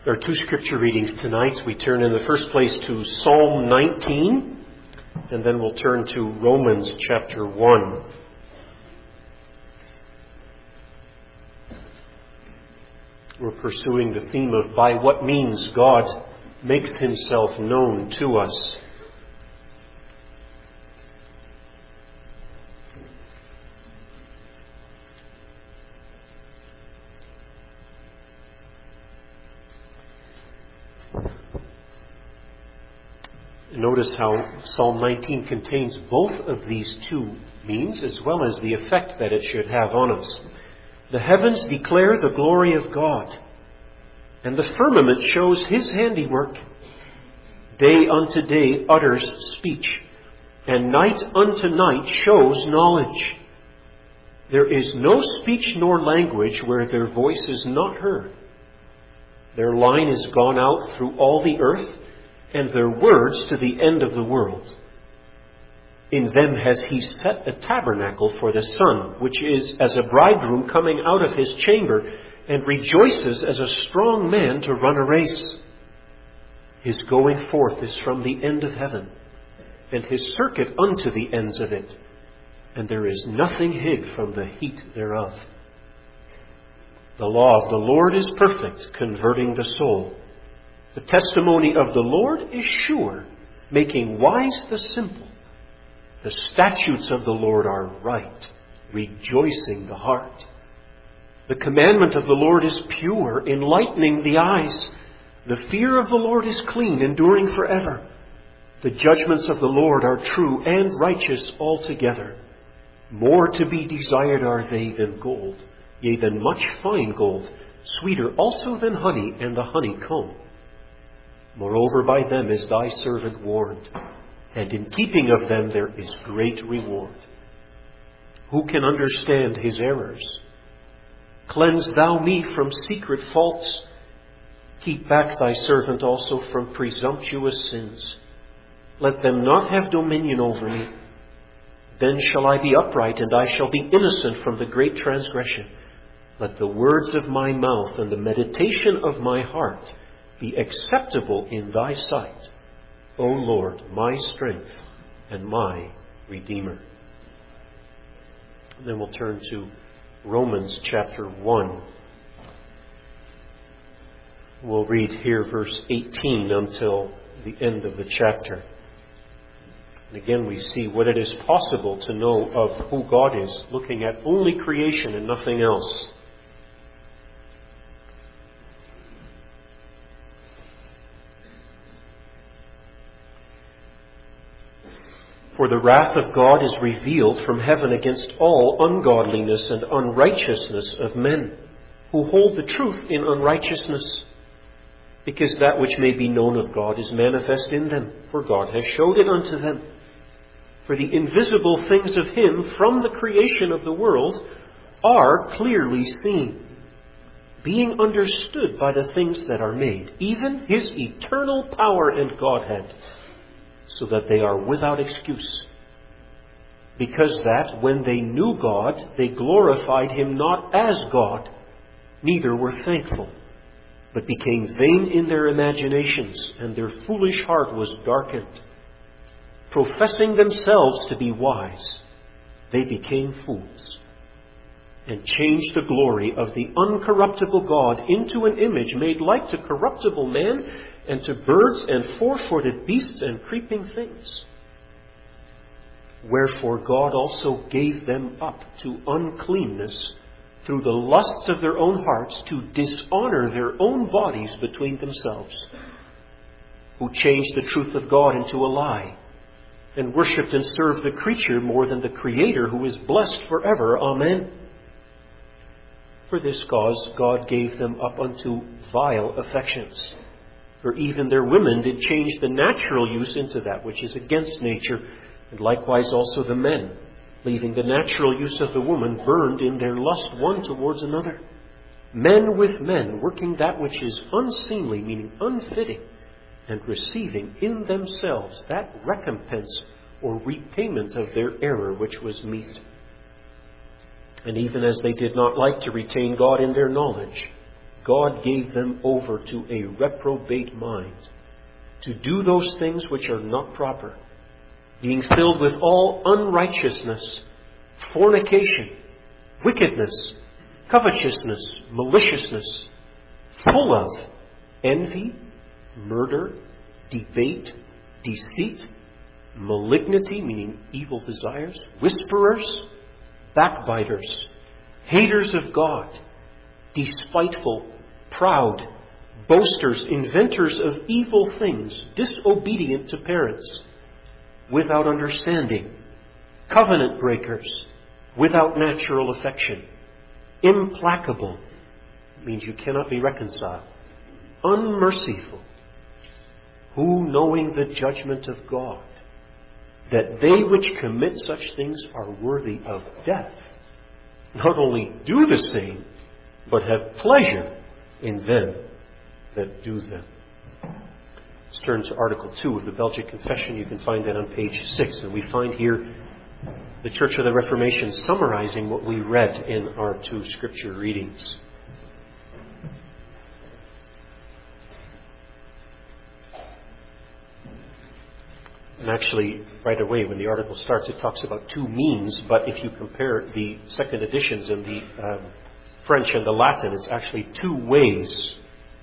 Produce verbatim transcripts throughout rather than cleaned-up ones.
There are two scripture readings tonight. We turn in the first place to Psalm nineteen, and then we'll turn to Romans chapter one. We're pursuing the theme of by what means God makes himself known to us. Notice how Psalm nineteen contains both of these two means, as well as the effect that it should have on us. The heavens declare the glory of God, and the firmament shows his handiwork. Day unto day utters speech, and night unto night shows knowledge. There is no speech nor language where their voice is not heard. Their line is gone out through all the earth, and their words to the end of the world. In them has he set a tabernacle for the sun, which is as a bridegroom coming out of his chamber, and rejoices as a strong man to run a race. His going forth is from the end of heaven, and his circuit unto the ends of it, and there is nothing hid from the heat thereof. The law of the Lord is perfect, converting the soul. The testimony of the Lord is sure, making wise the simple. The statutes of the Lord are right, rejoicing the heart. The commandment of the Lord is pure, enlightening the eyes. The fear of the Lord is clean, enduring forever. The judgments of the Lord are true and righteous altogether. More to be desired are they than gold, yea, than much fine gold, sweeter also than honey and the honeycomb. Moreover, by them is thy servant warned, and in keeping of them there is great reward. Who can understand his errors? Cleanse thou me from secret faults. Keep back thy servant also from presumptuous sins. Let them not have dominion over me. Then shall I be upright, and I shall be innocent from the great transgression. Let the words of my mouth and the meditation of my heart be acceptable in thy sight, O Lord, my strength and my Redeemer. And then we'll turn to Romans chapter one. We'll read here verse eighteen until the end of the chapter. And again we see what it is possible to know of who God is, looking at only creation and nothing else. For the wrath of God is revealed from heaven against all ungodliness and unrighteousness of men, who hold the truth in unrighteousness, because that which may be known of God is manifest in them, for God has showed it unto them. For the invisible things of him from the creation of the world are clearly seen, being understood by the things that are made, even his eternal power and Godhead, so that they are without excuse. Because that, when they knew God, they glorified him not as God, neither were thankful, but became vain in their imaginations, and their foolish heart was darkened. Professing themselves to be wise, they became fools, and changed the glory of the uncorruptible God into an image made like to corruptible man, and to birds and four-footed beasts and creeping things. Wherefore God also gave them up to uncleanness through the lusts of their own hearts, to dishonor their own bodies between themselves, who changed the truth of God into a lie, and worshipped and served the creature more than the Creator, who is blessed forever. Amen. For this cause God gave them up unto vile affections. For even their women did change the natural use into that which is against nature, and likewise also the men, leaving the natural use of the woman, burned in their lust one towards another. Men with men, working that which is unseemly, meaning unfitting, and receiving in themselves that recompense or repayment of their error which was meet. And even as they did not like to retain God in their knowledge, God gave them over to a reprobate mind, to do those things which are not proper, being filled with all unrighteousness, fornication, wickedness, covetousness, maliciousness, full of envy, murder, debate, deceit, malignity, meaning evil desires, whisperers, backbiters, haters of God, despiteful, proud, boasters, inventors of evil things, disobedient to parents, without understanding, covenant breakers, without natural affection, implacable, means you cannot be reconciled, unmerciful, who, knowing the judgment of God, that they which commit such things are worthy of death, not only do the same, but have pleasure in them that do them. Let's turn to Article two of the Belgic Confession. You can find that on page six. And we find here the Church of the Reformation summarizing what we read in our two scripture readings. And actually, right away, when the article starts, it talks about two means, but if you compare the second editions in the um, French and the Latin, it's actually two ways.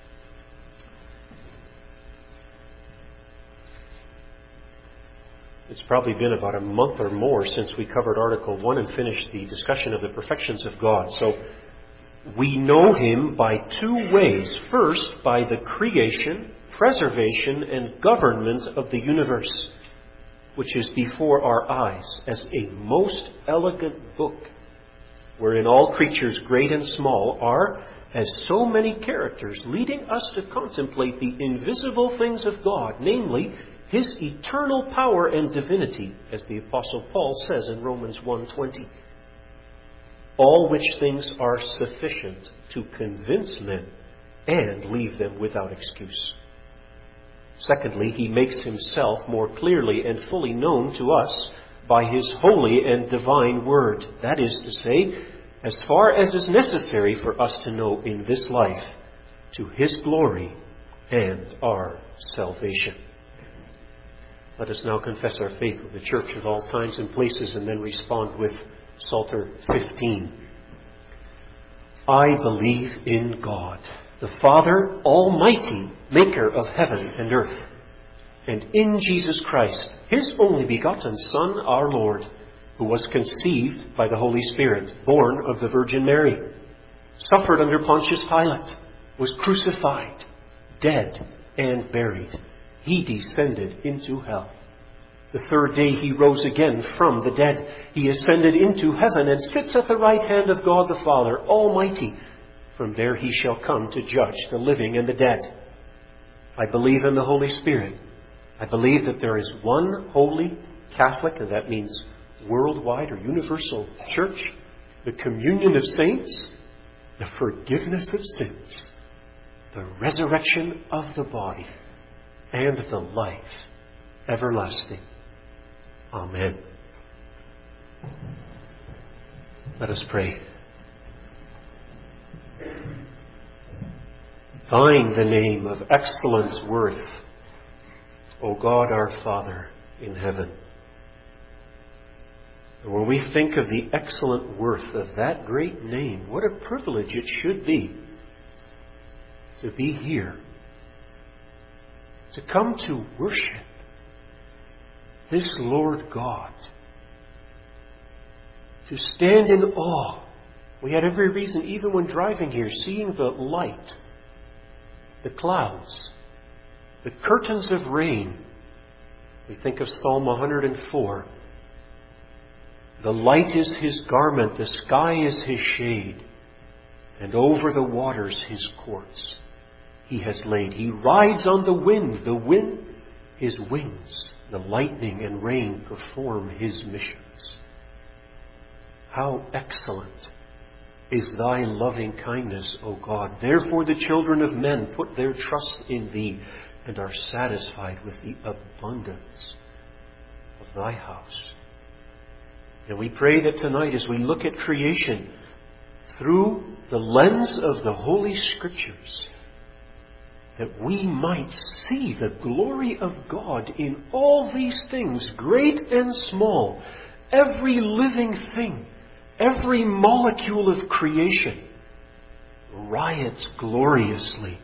It's probably been about a month or more since we covered Article one and finished the discussion of the perfections of God. So we know Him by two ways. First, by the creation, preservation, and government of the universe, which is before our eyes as a most elegant book, wherein all creatures, great and small, are as so many characters, leading us to contemplate the invisible things of God, namely His eternal power and divinity, as the Apostle Paul says in Romans one twenty. All which things are sufficient to convince men and leave them without excuse. Secondly, He makes Himself more clearly and fully known to us by His holy and divine Word. That is to say, as far as is necessary for us to know in this life, to His glory and our salvation. Let us now confess our faith with the Church at all times and places, and then respond with Psalter fifteen. I believe in God, the Father Almighty, maker of heaven and earth, and in Jesus Christ, His only begotten Son, our Lord, who was conceived by the Holy Spirit, born of the Virgin Mary, suffered under Pontius Pilate, was crucified, dead, and buried. He descended into hell. The third day He rose again from the dead. He ascended into heaven and sits at the right hand of God the Father Almighty. From there He shall come to judge the living and the dead. I believe in the Holy Spirit. I believe that there is one holy Catholic, and that means worldwide or universal church, the communion of saints, the forgiveness of sins, the resurrection of the body, and the life everlasting. Amen. Let us pray. Thine the name of excellent worth, O God our Father in heaven. And when we think of the excellent worth of that great name, what a privilege it should be to be here, to come to worship this Lord God, to stand in awe. We had every reason, even when driving here, seeing the light, the clouds, the curtains of rain. We think of Psalm one hundred four. The light is His garment, the sky is His shade, and over the waters His courts He has laid. He rides on the wind, the wind His wings, the lightning and rain perform His missions. How excellent is Thy loving kindness, O God. Therefore the children of men put their trust in Thee and are satisfied with the abundance of Thy house. And we pray that tonight, as we look at creation, through the lens of the Holy Scriptures, that we might see the glory of God in all these things, great and small, every living thing, every molecule of creation riots gloriously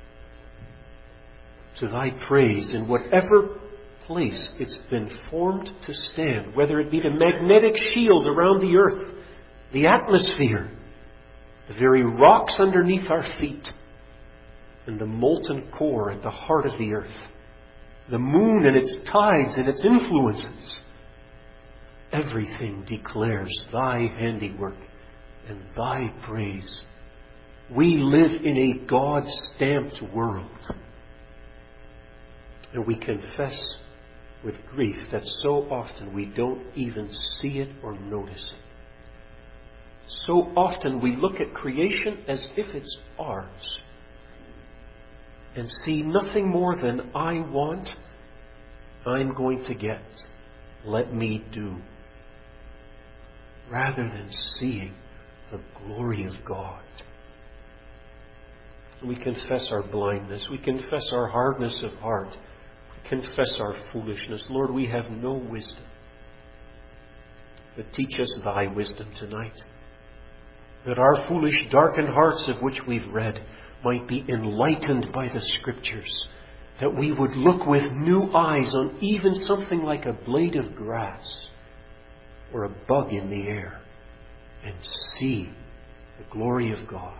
to thy praise in whatever place it's been formed to stand, whether it be the magnetic shield around the earth, the atmosphere, the very rocks underneath our feet, and the molten core at the heart of the earth, the moon and its tides and its influences. Everything declares thy handiwork and thy praise. We live in a God-stamped world. And we confess with grief that so often we don't even see it or notice it. So often we look at creation as if it's ours and see nothing more than I want, I'm going to get, let me do, rather than seeing the glory of God. We confess our blindness. We confess our hardness of heart. We confess our foolishness. Lord, we have no wisdom. But teach us thy wisdom tonight, that our foolish, darkened hearts of which we've read might be enlightened by the Scriptures, that we would look with new eyes on even something like a blade of grass or a bug in the air and see the glory of God.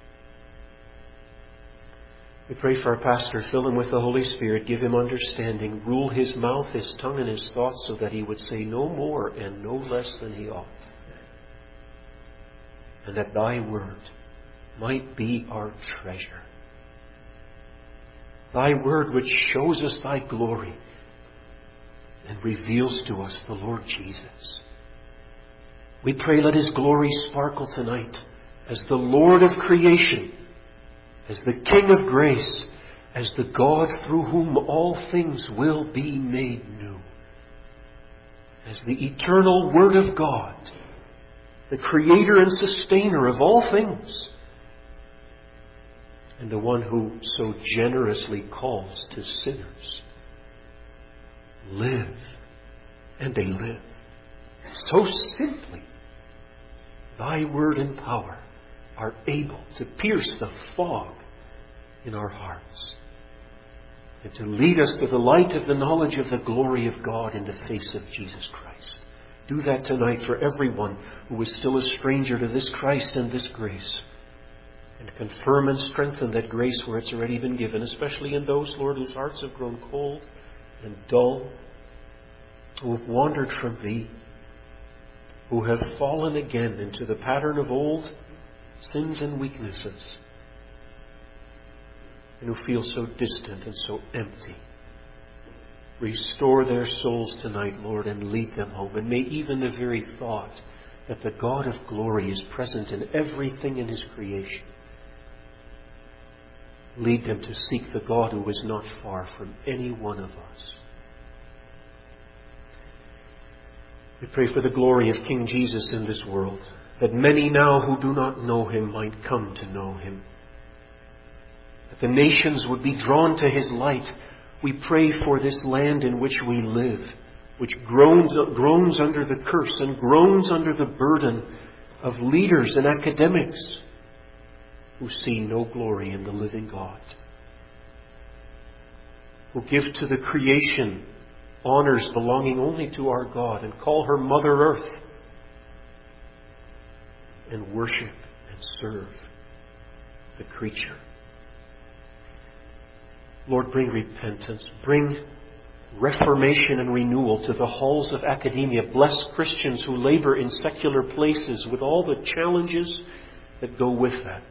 We pray for our pastor, fill him with the Holy Spirit, give him understanding, rule his mouth, his tongue, and his thoughts so that he would say no more and no less than he ought. And that thy word might be our treasure. Thy word which shows us thy glory and reveals to us the Lord Jesus. We pray let his glory sparkle tonight as the Lord of creation, as the King of grace, as the God through whom all things will be made new, as the eternal Word of God, the Creator and Sustainer of all things, and the one who so generously calls to sinners. Live, and they live. So simply, thy word and power are able to pierce the fog in our hearts and to lead us to the light of the knowledge of the glory of God in the face of Jesus Christ. Do that tonight for everyone who is still a stranger to this Christ and this grace. And confirm and strengthen that grace where it's already been given, especially in those, Lord, whose hearts have grown cold and dull, who have wandered from Thee, who have fallen again into the pattern of old sins and weaknesses, and who feel so distant and so empty. Restore their souls tonight, Lord, and lead them home. And may even the very thought that the God of glory is present in everything in His creation lead them to seek the God who is not far from any one of us. We pray for the glory of King Jesus in this world, that many now who do not know Him might come to know Him, that the nations would be drawn to His light. We pray for this land in which we live, which groans, groans under the curse and groans under the burden of leaders and academics who see no glory in the living God, who give to the creation honors belonging only to our God and call her Mother Earth and worship and serve the creature. Lord, bring repentance, bring reformation and renewal to the halls of academia. Bless Christians who labor in secular places with all the challenges that go with that.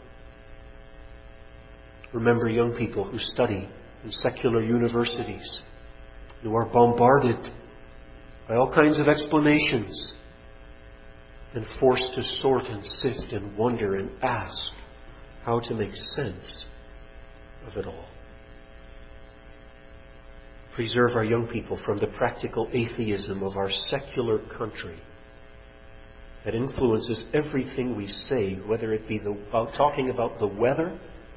Remember young people who study in secular universities, who are bombarded by all kinds of explanations and forced to sort and sift and wonder and ask how to make sense of it all. Preserve our young people from the practical atheism of our secular country that influences everything we say, whether it be the, about talking about the weather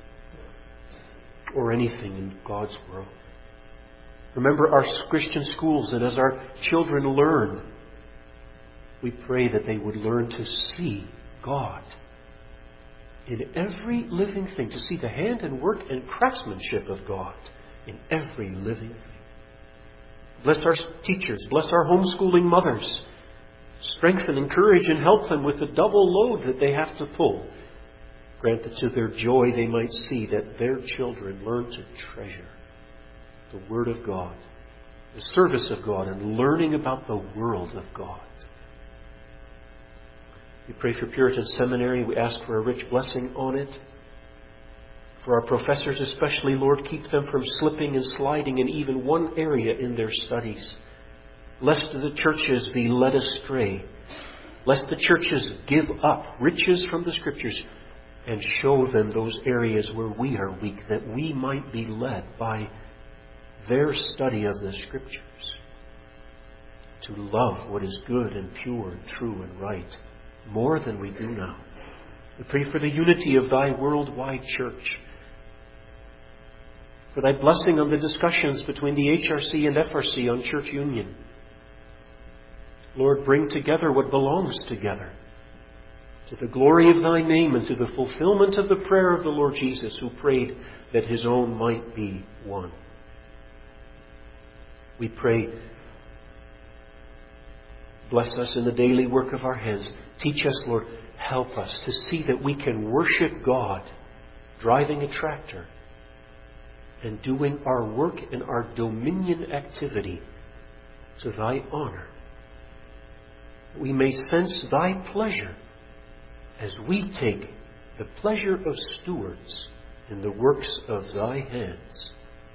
or anything in God's world. Remember our Christian schools, and as our children learn, we pray that they would learn to see God in every living thing, to see the hand and work and craftsmanship of God in every living thing. Bless our teachers, bless our homeschooling mothers. Strengthen, encourage, and help them with the double load that they have to pull. Grant that to their joy they might see that their children learn to treasure the Word of God, the service of God, and learning about the world of God. We pray for Puritan Seminary. We ask for a rich blessing on it. For our professors especially, Lord, keep them from slipping and sliding in even one area in their studies. Lest the churches be led astray. Lest the churches give up riches from the Scriptures and show them those areas where we are weak, that we might be led by their study of the Scriptures to love what is good and pure and true and right more than we do now. We pray for the unity of Thy worldwide church, for Thy blessing on the discussions between the H R C and F R C on church union. Lord, bring together what belongs together, to the glory of Thy name and to the fulfillment of the prayer of the Lord Jesus, who prayed that His own might be one. We pray, bless us in the daily work of our hands. Teach us, Lord, help us to see that we can worship God, driving a tractor and doing our work and our dominion activity to Thy honor. We may sense Thy pleasure as we take the pleasure of stewards in the works of Thy hands.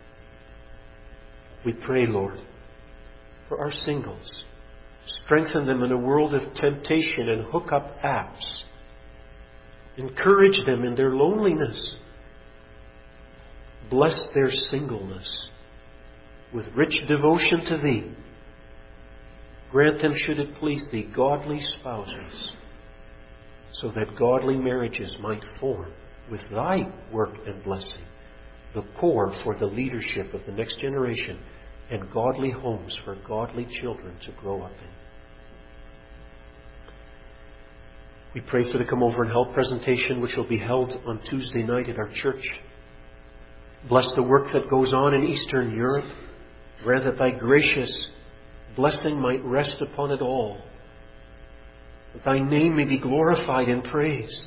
We pray, Lord, for our singles. Strengthen them in a world of temptation and hook-up apps. Encourage them in their loneliness. Bless their singleness with rich devotion to Thee. Grant them, should it please Thee, godly spouses, so that godly marriages might form, with Thy work and blessing, the core for the leadership of the next generation and godly homes for godly children to grow up in. We pray for the Come Over and Help presentation, which will be held on Tuesday night at our church. Bless the work that goes on in Eastern Europe. Grant that Thy gracious blessing might rest upon it all, that Thy name may be glorified and praised.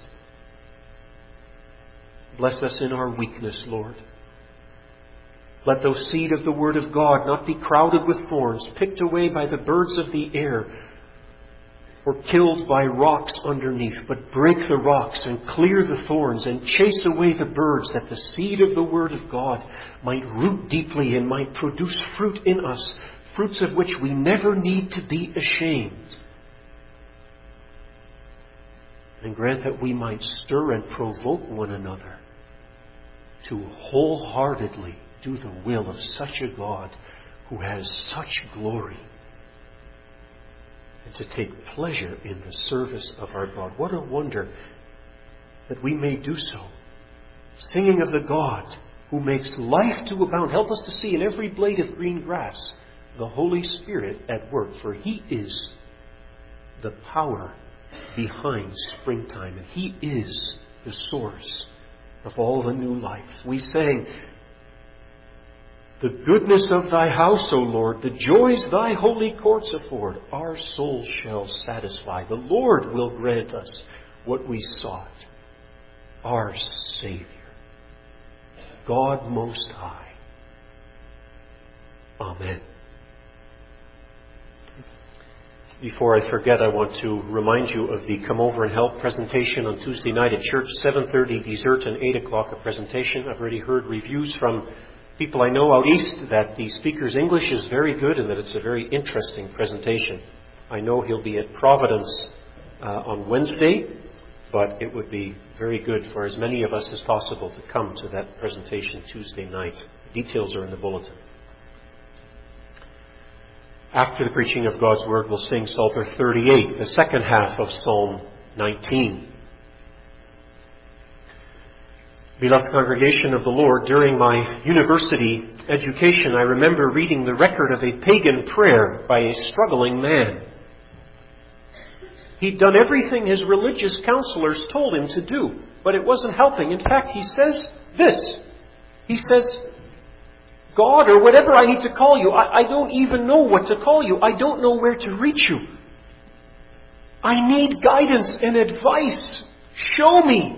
Bless us in our weakness, Lord. Let those seed of the Word of God not be crowded with thorns, picked away by the birds of the air, or killed by rocks underneath, but break the rocks and clear the thorns and chase away the birds, that the seed of the Word of God might root deeply and might produce fruit in us, fruits of which we never need to be ashamed. And grant that we might stir and provoke one another to wholeheartedly do the will of such a God who has such glory, and to take pleasure in the service of our God. What a wonder that we may do so, singing of the God who makes life to abound. Help us to see in every blade of green grass the Holy Spirit at work, for He is the power behind springtime, and He is the source of all the new life. We sang, "The goodness of Thy house, O Lord, the joys Thy holy courts afford, our soul shall satisfy. The Lord will grant us what we sought, our Savior, God Most High." Amen. Before I forget, I want to remind you of the Come Over and Help presentation on Tuesday night at church, seven thirty dessert and eight o'clock a presentation. I've already heard reviews from people I know out east that the speaker's English is very good and that it's a very interesting presentation. I know he'll be at Providence uh, on Wednesday, but it would be very good for as many of us as possible to come to that presentation Tuesday night. Details are in the bulletin. After the preaching of God's Word, we'll sing Psalter thirty-eight, the second half of Psalm nineteen. Beloved congregation of the Lord, during my university education, I remember reading the record of a pagan prayer by a struggling man. He'd done everything his religious counselors told him to do, but it wasn't helping. In fact, he says this. He says, God, or whatever I need to call you, I, I don't even know what to call you. I don't know where to reach you. I need guidance and advice. Show me.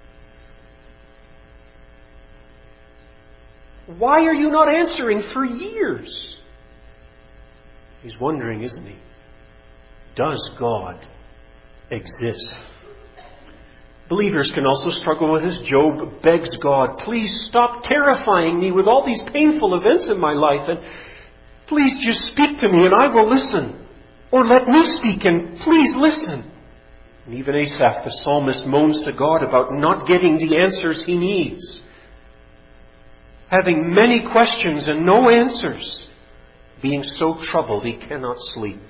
Why are you not answering for years? He's wondering, isn't he? Does God exist? Believers can also struggle with this. Job begs God, please stop terrifying me with all these painful events in my life, and please just speak to me and I will listen. Or let me speak and please listen. And even Asaph, the psalmist, moans to God about not getting the answers he needs. Having many questions and no answers. Being so troubled he cannot sleep.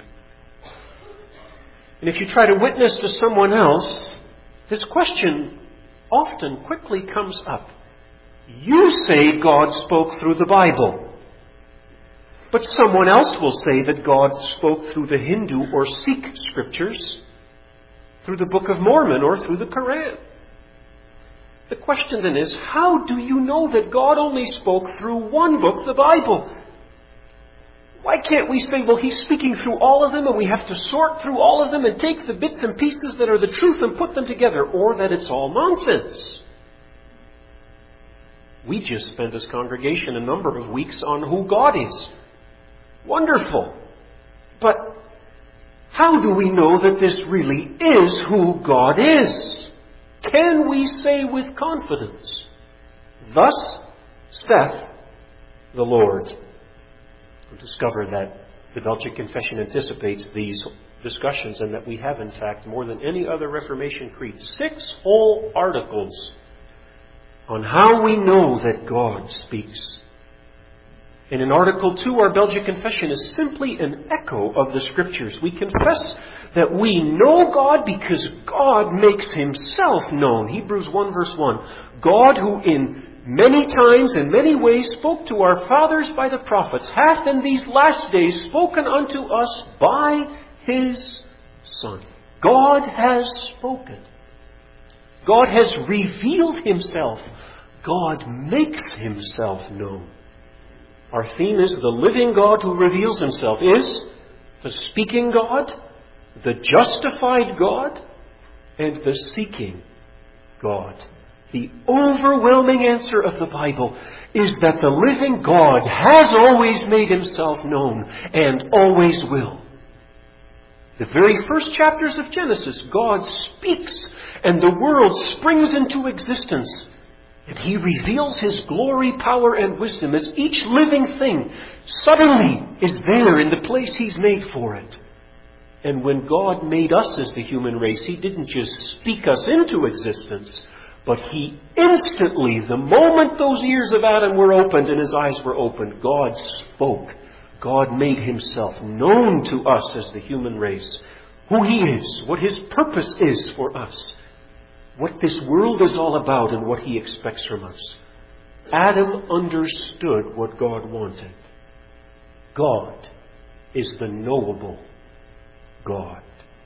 And if you try to witness to someone else, this question often quickly comes up. You say God spoke through the Bible. But someone else will say that God spoke through the Hindu or Sikh scriptures, through the Book of Mormon or through the Quran. The question then is, how do you know that God only spoke through one book, the Bible? Why can't we say, well, He's speaking through all of them and we have to sort through all of them and take the bits and pieces that are the truth and put them together, or that it's all nonsense? We just spent as congregation a number of weeks on who God is. Wonderful. But how do we know that this really is who God is? Can we say with confidence, thus saith the Lord? We'll discover that the Belgic Confession anticipates these discussions, and that we have, in fact, more than any other Reformation creed, six whole articles on how we know that God speaks. And in Article two, our Belgic Confession is simply an echo of the Scriptures. We confess that we know God because God makes Himself known. Hebrews one verse one. God, who in many times and many ways spoke to our fathers by the prophets, hath in these last days spoken unto us by His Son. God has spoken. God has revealed Himself. God makes Himself known. Our theme is the living God who reveals Himself. Is the speaking God, the justified God, and the seeking God. The overwhelming answer of the Bible is that the living God has always made Himself known and always will. The very first chapters of Genesis, God speaks and the world springs into existence. And He reveals His glory, power, and wisdom as each living thing suddenly is there in the place He's made for it. And when God made us as the human race, He didn't just speak us into existence, but He instantly, the moment those ears of Adam were opened and his eyes were opened, God spoke. God made Himself known to us as the human race. Who He is, what His purpose is for us, what this world is all about, and what He expects from us. Adam understood what God wanted. God is the knowable God.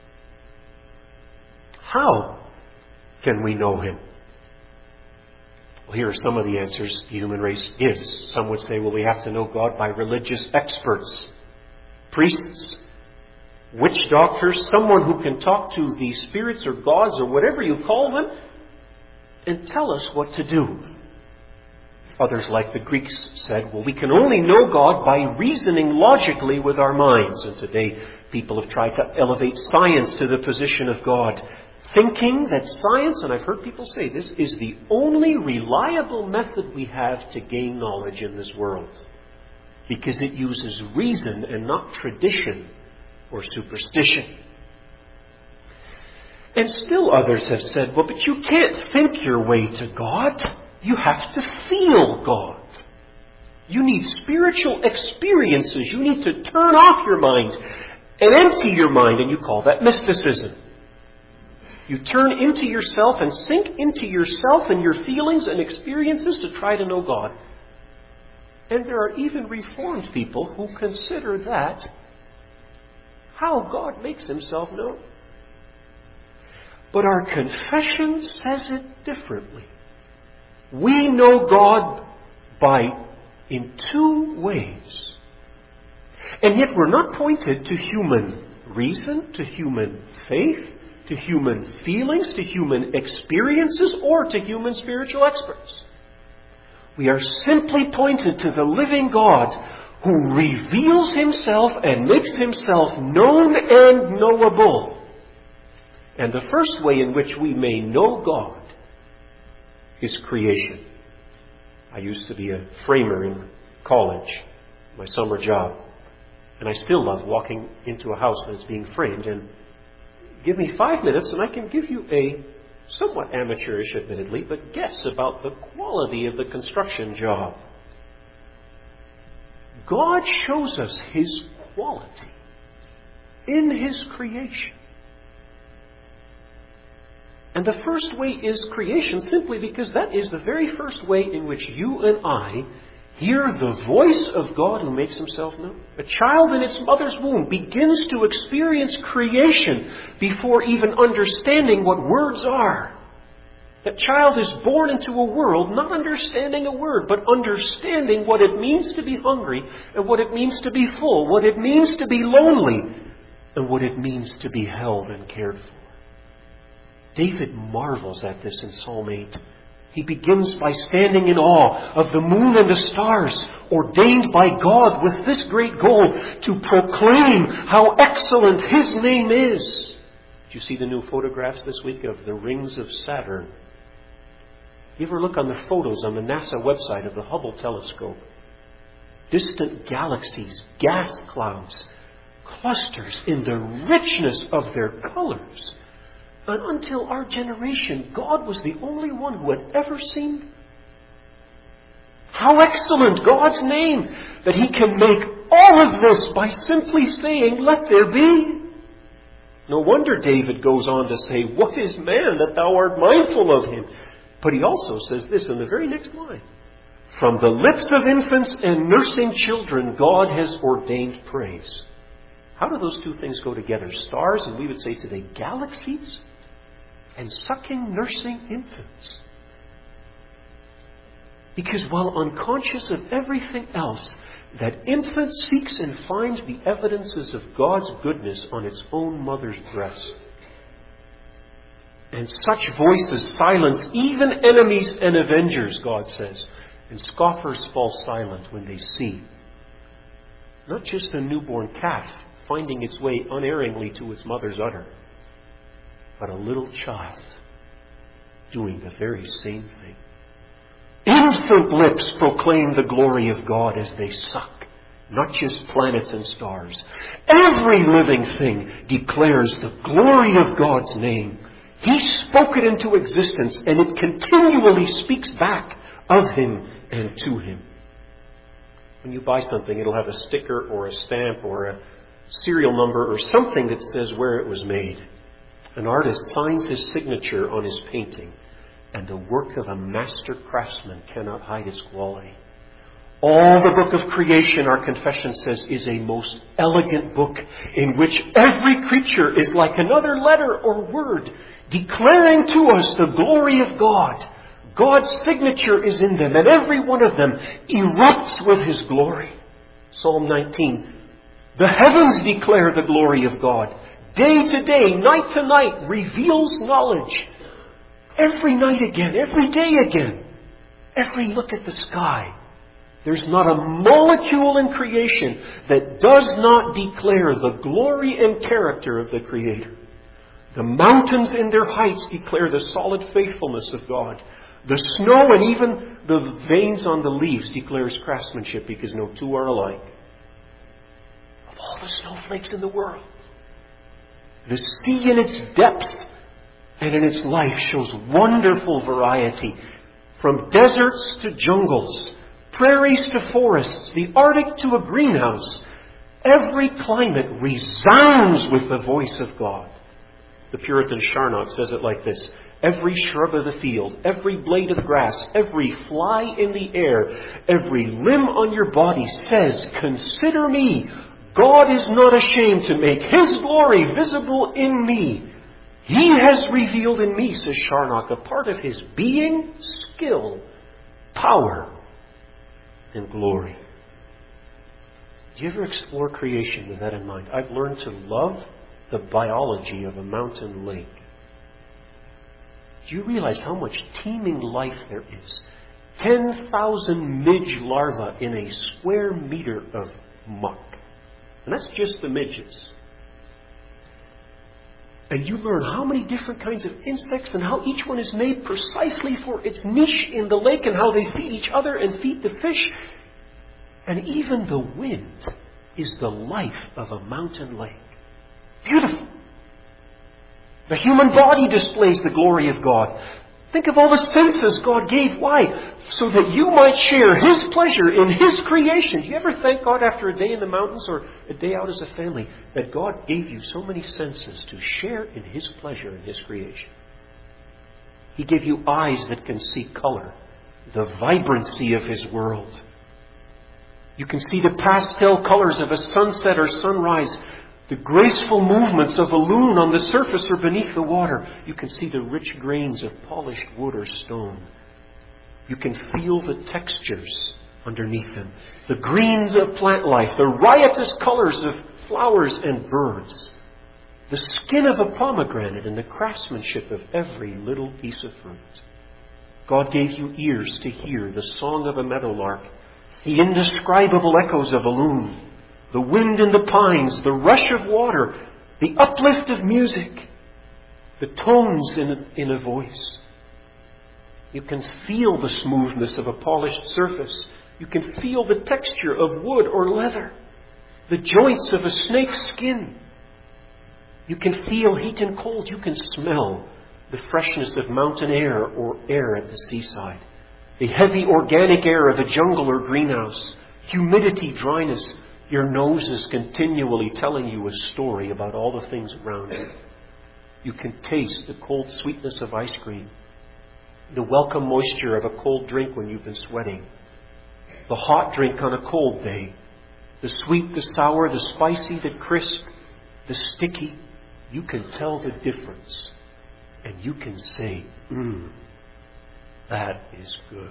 How can we know Him? Well, here are some of the answers the human race gives. Some would say, well, we have to know God by religious experts, priests, witch doctors, someone who can talk to the spirits or gods or whatever you call them and tell us what to do. Others, like the Greeks, said, well, we can only know God by reasoning logically with our minds. And today people have tried to elevate science to the position of God, thinking that science, and I've heard people say this, is the only reliable method we have to gain knowledge in this world, because it uses reason and not tradition or superstition. And still others have said, well, but you can't think your way to God. You have to feel God. You need spiritual experiences. You need to turn off your mind and empty your mind, and you call that mysticism. You turn into yourself and sink into yourself and your feelings and experiences to try to know God. And there are even Reformed people who consider that how God makes himself known. But our confession says it differently. We know God by in two ways. And yet we're not pointed to human reason, to human faith, to human feelings, to human experiences, or to human spiritual experts. We are simply pointed to the living God who reveals himself and makes himself known and knowable. And the first way in which we may know God is creation. I used to be a framer in college, my summer job. And I still love walking into a house when it's being framed. And give me five minutes and I can give you a somewhat amateurish, admittedly, but guess about the quality of the construction job. God shows us his quality in his creation. And the first way is creation, simply because that is the very first way in which you and I hear the voice of God who makes himself known. A child in its mother's womb begins to experience creation before even understanding what words are. That child is born into a world not understanding a word, but understanding what it means to be hungry and what it means to be full, what it means to be lonely and what it means to be held and cared for. David marvels at this in Psalm eight. He begins by standing in awe of the moon and the stars, ordained by God with this great goal, to proclaim how excellent his name is. Did you see the new photographs this week of the rings of Saturn? You ever look on the photos on the NASA website of the Hubble telescope? Distant galaxies, gas clouds, clusters in the richness of their colors. And until our generation, God was the only one who had ever seen them. How excellent God's name that he can make all of this by simply saying, "Let there be." No wonder David goes on to say, "What is man that thou art mindful of him?" But he also says this in the very next line. "From the lips of infants and nursing children, God has ordained praise." How do those two things go together? Stars, and we would say today galaxies, and sucking, nursing infants. Because while unconscious of everything else, that infant seeks and finds the evidences of God's goodness on its own mother's breast. And such voices silence even enemies and avengers, God says. And scoffers fall silent when they see not just a newborn calf finding its way unerringly to its mother's udder, but a little child doing the very same thing. Infant lips proclaim the glory of God as they suck, not just planets and stars. Every living thing declares the glory of God's name. He spoke it into existence, and it continually speaks back of him and to him. When you buy something, it'll have a sticker or a stamp or a serial number or something that says where it was made. An artist signs his signature on his painting, and the work of a master craftsman cannot hide its quality. All the book of creation, our confession says, is a most elegant book in which every creature is like another letter or word, declaring to us the glory of God. God's signature is in them, and every one of them erupts with his glory. Psalm nineteen, "The heavens declare the glory of God. Day to day, night to night, reveals knowledge." Every night again, every day again, every look at the sky. There's not a molecule in creation that does not declare the glory and character of the Creator. The mountains in their heights declare the solid faithfulness of God. The snow and even the veins on the leaves declares craftsmanship, because no two are alike. Of all the snowflakes in the world, the sea in its depths and in its life shows wonderful variety, from deserts to jungles, prairies to forests, the Arctic to a greenhouse. Every climate resounds with the voice of God. The Puritan Charnock says it like this: every shrub of the field, every blade of grass, every fly in the air, every limb on your body says, "Consider me. God is not ashamed to make His glory visible in me. He has revealed in me," says Charnock, "a part of His being, skill, power, and glory." Do you ever explore creation with that in mind? I've learned to love the biology of a mountain lake. Do you realize how much teeming life there is? ten thousand midge larvae in a square meter of muck. And that's just the midges. And you learn how many different kinds of insects and how each one is made precisely for its niche in the lake and how they feed each other and feed the fish. And even the wind is the life of a mountain lake. Beautiful. The human body displays the glory of God. Think of all the senses God gave. Why? So that you might share His pleasure in His creation. Do you ever thank God after a day in the mountains or a day out as a family that God gave you so many senses to share in His pleasure in His creation? He gave you eyes that can see color, the vibrancy of His world. You can see the pastel colors of a sunset or sunrise, the graceful movements of a loon on the surface or beneath the water. You can see the rich grains of polished wood or stone. You can feel the textures underneath them, the greens of plant life, the riotous colors of flowers and birds, the skin of a pomegranate and the craftsmanship of every little piece of fruit. God gave you ears to hear the song of a meadowlark, the indescribable echoes of a loon, the wind in the pines, the rush of water, the uplift of music, the tones in a, in a voice. You can feel the smoothness of a polished surface. You can feel the texture of wood or leather, the joints of a snake's skin. You can feel heat and cold. You can smell the freshness of mountain air or air at the seaside, the heavy organic air of a jungle or greenhouse, humidity, dryness. Your nose is continually telling you a story about all the things around you. You can taste the cold sweetness of ice cream, the welcome moisture of a cold drink when you've been sweating, the hot drink on a cold day, the sweet, the sour, the spicy, the crisp, the sticky. You can tell the difference. And you can say, mmm, that is good.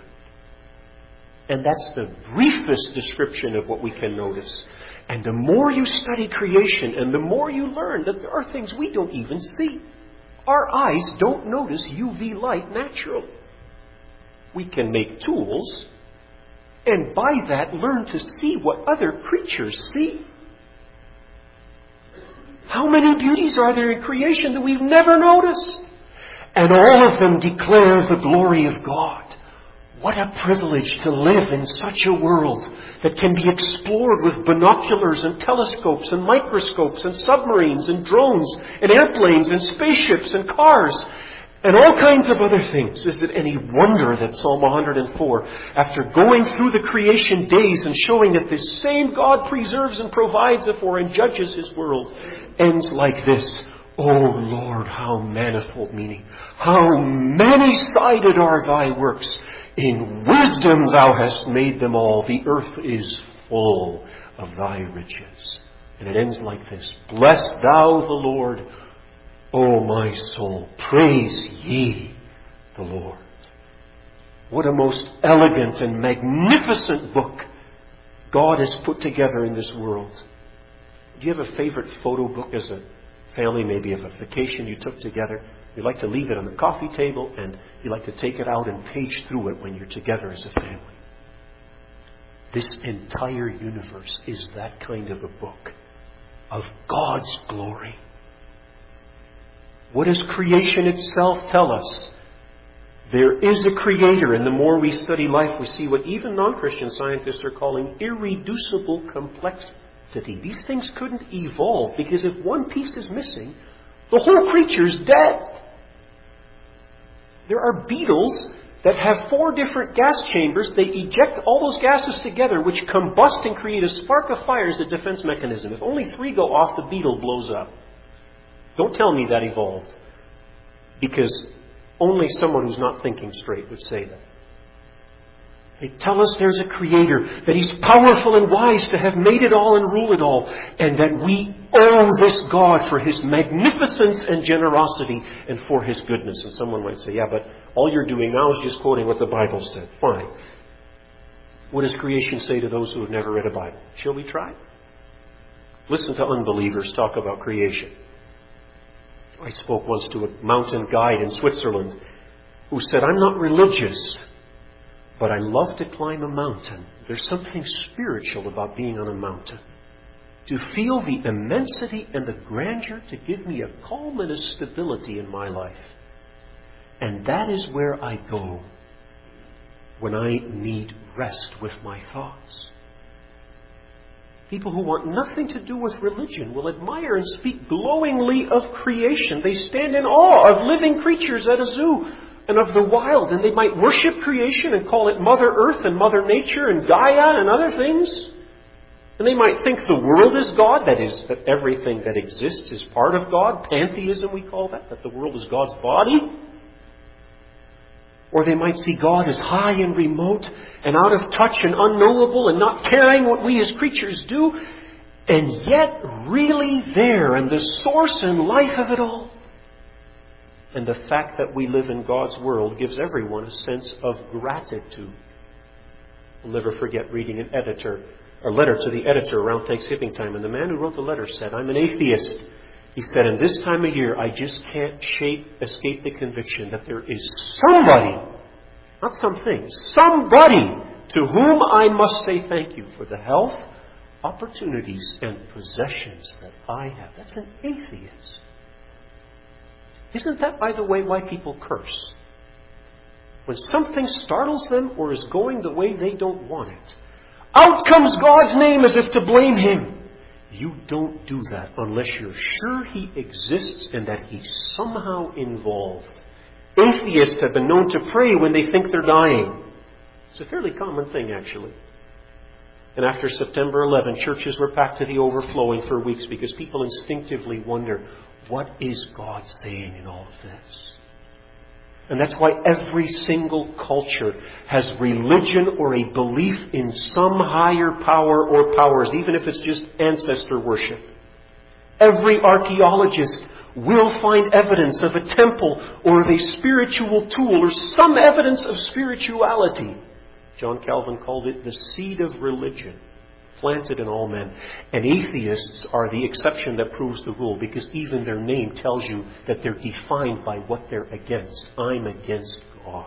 And that's the briefest description of what we can notice. And the more you study creation and the more you learn that there are things we don't even see. Our eyes don't notice U V light naturally. We can make tools and by that learn to see what other creatures see. How many beauties are there in creation that we've never noticed? And all of them declare the glory of God. What a privilege to live in such a world that can be explored with binoculars and telescopes and microscopes and submarines and drones and airplanes and spaceships and cars and all kinds of other things. Is it any wonder that Psalm one hundred four, after going through the creation days and showing that this same God preserves and provides for and judges His world, ends like this: O Lord, how manifold, meaning, how many-sided are Thy works. In wisdom Thou hast made them all. The earth is full of Thy riches. And it ends like this: Bless Thou the Lord, O my soul. Praise ye the Lord. What a most elegant and magnificent book God has put together in this world. Do you have a favorite photo book as a family, maybe of a vacation you took together? You like to leave it on the coffee table and you like to take it out and page through it when you're together as a family. This entire universe is that kind of a book of God's glory. What does creation itself tell us? There is a creator, and the more we study life, we see what even non-Christian scientists are calling irreducible complexity. These things couldn't evolve because if one piece is missing, the whole creature's dead. There are beetles that have four different gas chambers. They eject all those gases together, which combust and create a spark of fire as a defense mechanism. If only three go off, the beetle blows up. Don't tell me that evolved. Because only someone who's not thinking straight would say that. They tell us there's a Creator, that He's powerful and wise to have made it all and rule it all, and that we owe this God for His magnificence and generosity and for His goodness. And someone might say, yeah, but all you're doing now is just quoting what the Bible said. Fine. What does creation say to those who have never read a Bible? Shall we try? Listen to unbelievers talk about creation. I spoke once to a mountain guide in Switzerland who said, I'm not religious, but I love to climb a mountain. There's something spiritual about being on a mountain. To feel the immensity and the grandeur to give me a calm and a stability in my life. And that is where I go when I need rest with my thoughts. People who want nothing to do with religion will admire and speak glowingly of creation. They stand in awe of living creatures at a zoo and of the wild, and they might worship creation and call it Mother Earth and Mother Nature and Gaia and other things. And they might think the world is God, that is, that everything that exists is part of God. Pantheism, we call that, that the world is God's body. Or they might see God as high and remote and out of touch and unknowable and not caring what we as creatures do, and yet really there and the source and life of it all. And the fact that we live in God's world gives everyone a sense of gratitude. I'll never forget reading an editor, a letter to the editor around Thanksgiving time. And the man who wrote the letter said, I'm an atheist. He said, and this time of year, I just can't shape, escape the conviction that there is somebody, not something, somebody to whom I must say thank you for the health, opportunities, and possessions that I have. That's an atheist. Isn't that, by the way, why people curse? When something startles them or is going the way they don't want it, out comes God's name as if to blame Him. You don't do that unless you're sure He exists and that He's somehow involved. Atheists have been known to pray when they think they're dying. It's a fairly common thing, actually. And after September eleventh, churches were packed to the overflowing for weeks because people instinctively wonder, what is God saying in all of this? And that's why every single culture has religion or a belief in some higher power or powers, even if it's just ancestor worship. Every archaeologist will find evidence of a temple or of a spiritual tool or some evidence of spirituality. John Calvin called it the seed of religion, planted in all men. And atheists are the exception that proves the rule, because even their name tells you that they're defined by what they're against. I'm against God.